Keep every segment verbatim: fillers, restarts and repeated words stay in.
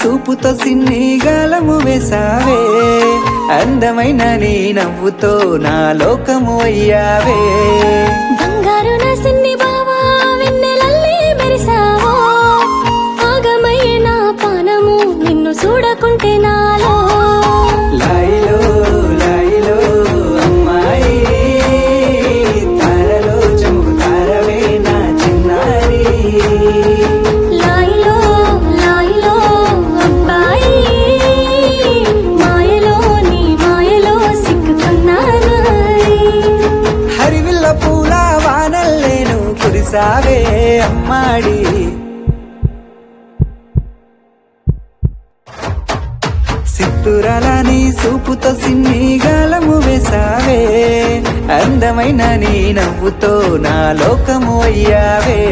చూపుతో సిన్ని గాలము వేసావే అందమైన నీ నవ్వుతో నా లోకము అయ్యావే బంగారు నా సిన్ని బావా వెన్నెలల్లే మెరిసావో ఆగమయ్యే నా పానము నిన్ను చూడకుంటే నాలో లాయిలో లాయిలో అమ్మాయి తారలో చముకుతారవే నా చిన్నారి లాయిలో లాయిలో అబ్బాయి మాయలో నీ మాయలో సిక్కుకున్నానాయ్ హరివిల్ల పూల వానల్లేను కురిసావే అమ్మాడి సిత్తురాలని సూపుతో సిన్ని గాలము వేసావే అందమైన నీ నవ్వుతో నా లోకము అయ్యావే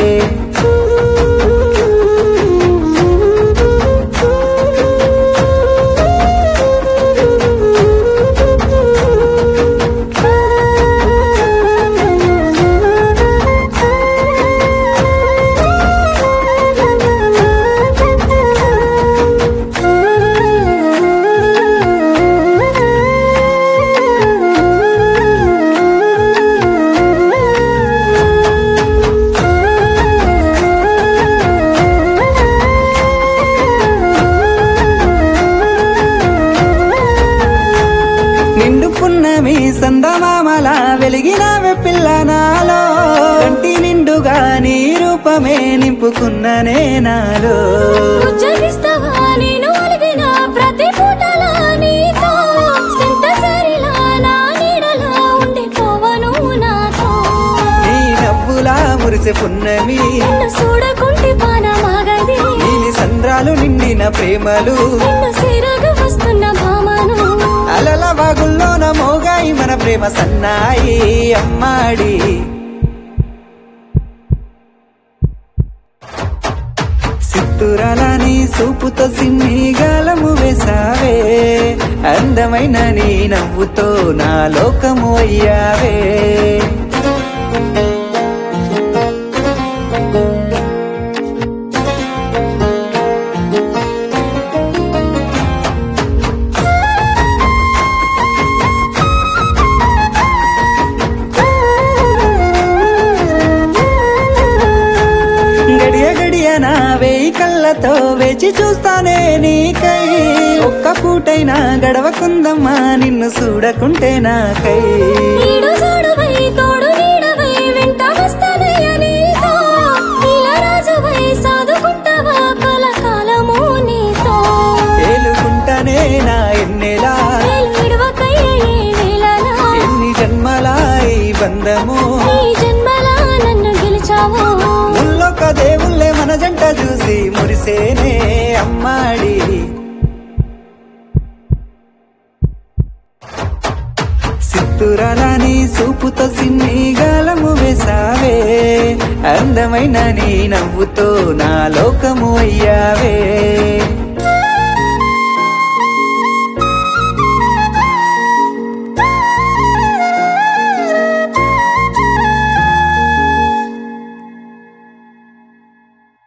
నిండుకున్నవి సందమామల వెలిగినవే పిల్ల నాలో కంటి నిండుగా నీ రూపమే నింపుకున్ననే నాలో ఉజ్జగిస్తావా నేను అలిగిన ప్రతి పూటలా నీతో సింతసరిలా నా నీడలా ఉండిపోవను నాతో నీ నవ్వులా మురిసె పున్నమి నిన్ను చూడకుంటే పానమాగది నీలి సంద్రాలు నిండిన ప్రేమలు నిన్ను సిరగు వస్తున్న భామను అలల వాగుల్లోన మోగాయి మన ప్రేమ సన్నాయి అమ్మాడి సిత్తురాలని సూపుతో సిన్ని గాలము వేసావే అందమైన నీ నవ్వుతో నా లోకము అయ్యావే గడియ గడియ నా వేయి కళ్ళతో వేచి చూస్తానే నీకై ఒక్క పూటైనా గడవకుందమ్మా నిన్ను చూడకుంటే నాకై ఈడు చూడువై తోడు నీడవై వెంట వస్తానయ్య నీతో ఇలా రాజువై సాదుకుంటావా కలకాలము నీతో ఏలుకుంటానే నా ఎన్నెలా ఇడువకయ్య ఏ వేళలా ఎన్ని జన్మలా ఈ బంధము ఈ జన్మలా నన్ను గెలిచావో ముల్లొక్క దేవుళ్ళే మన జంట చూసి మురిసేనే అమ్మాడి సిత్తురాలని సూపుతో సిన్ని గాలము వేసావే అందమైన నీ నవ్వుతో నా లోకము అయ్యావే